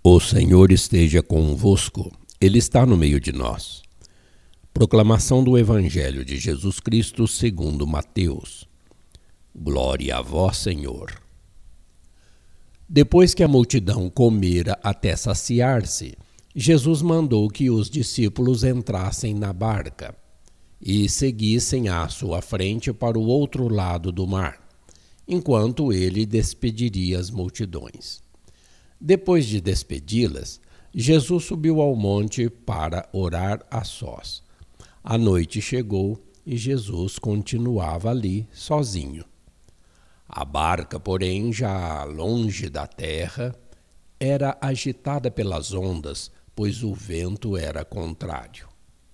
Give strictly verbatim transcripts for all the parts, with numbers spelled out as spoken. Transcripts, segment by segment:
O Senhor esteja convosco, Ele está no meio de nós. Proclamação do Evangelho de Jesus Cristo segundo Mateus. Glória a vós, Senhor. Depois que a multidão comera até saciar-se, Jesus mandou que os discípulos entrassem na barca e seguissem à sua frente para o outro lado do mar, enquanto ele despediria as multidões. Depois de despedi-las, Jesus subiu ao monte para orar a sós. A noite chegou e Jesus continuava ali sozinho. A barca, porém, já longe da terra, era agitada pelas ondas, pois o vento era contrário.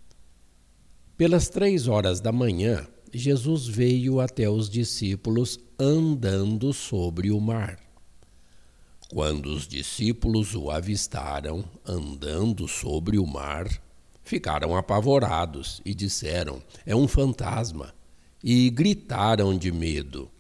Pelas três horas da manhã, Jesus veio até os discípulos andando sobre o mar. Quando os discípulos o avistaram andando sobre o mar, ficaram apavorados e disseram: "É um fantasma", e gritaram de medo.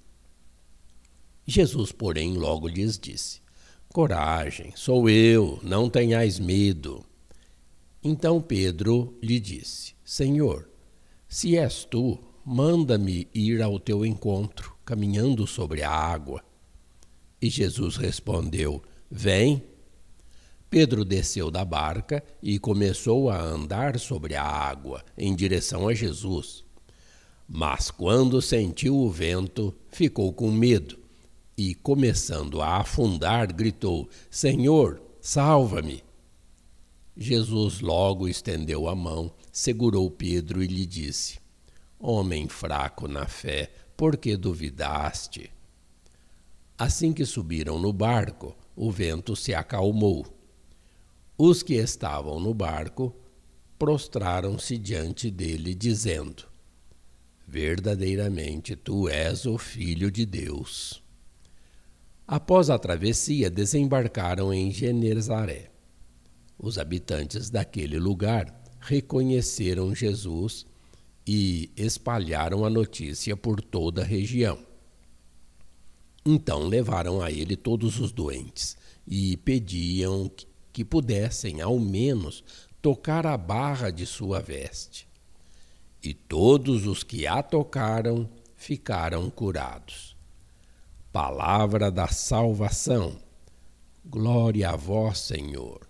Jesus, porém, logo lhes disse: "Coragem, sou eu, não tenhais medo." Então Pedro lhe disse: "Senhor, se és tu, manda-me ir ao teu encontro, caminhando sobre a água." E Jesus respondeu: "Vem." Pedro desceu da barca e começou a andar sobre a água, em direção a Jesus. Mas quando sentiu o vento, ficou com medo e, começando a afundar, gritou: "Senhor, salva-me!" Jesus logo estendeu a mão, segurou Pedro e lhe disse: "Homem fraco na fé, por que duvidaste?" Assim que subiram no barco, o vento se acalmou. Os que estavam no barco prostraram-se diante dele, dizendo: "Verdadeiramente tu és o Filho de Deus." Após a travessia, desembarcaram em Genesaré. Os habitantes daquele lugar reconheceram Jesus e espalharam a notícia por toda a região. Então levaram a ele todos os doentes e pediam que pudessem, ao menos, tocar a barra de sua veste. E todos os que a tocaram ficaram curados. Palavra da salvação. Glória a vós, Senhor.